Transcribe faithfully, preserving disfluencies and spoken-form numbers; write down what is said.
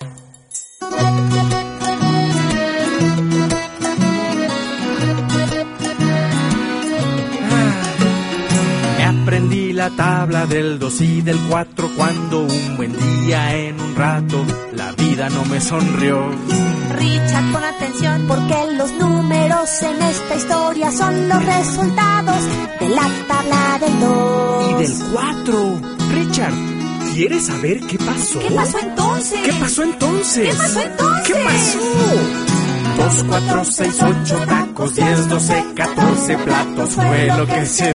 Aprendí la tabla del dos y del cuatro cuando un buen día en un rato la vida no me sonrió. Richard, pon atención, porque los números en esta historia son los resultados de la tabla del dos. Y del cuatro. Richard, ¿quieres saber qué pasó? ¿Qué pasó entonces? ¿Qué pasó entonces? ¿Qué pasó entonces? ¿Qué pasó? Dos, cuatro, seis, ocho tacos, diez, doce, catorce platos fue lo que se